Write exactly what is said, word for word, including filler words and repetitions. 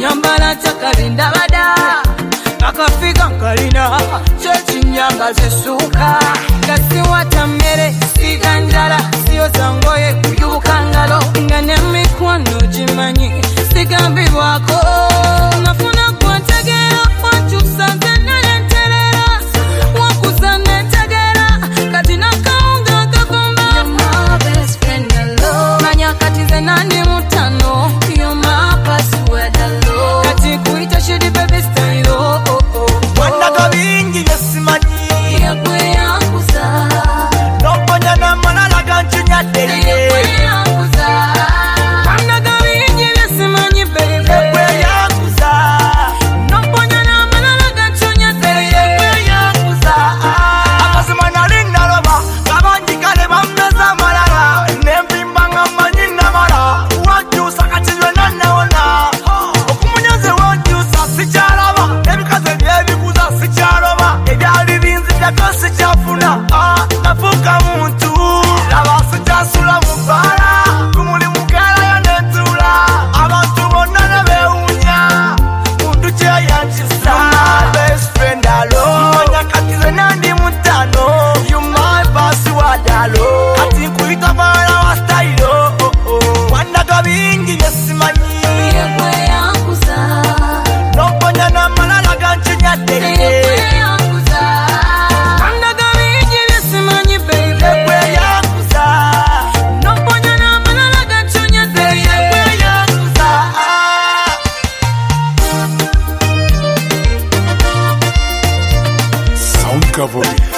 nyambala chakalinda bada akafika kalina chechinyanga zisuka kasi watamere siganjala siyo zangoye kuyubukangalo ngane mikwano jimanyi sigambi wako nafuna kwantegera wanchusanze nalenterera wakuzane tegera katina kaunga kakumba you're my best friend alone manya katize nani mutano you're my password alone kati kuita shidi baby style oh oh oh wanda kabingi yesimanyi yakwe yanguza noponya na malala ganchunya dele Cover.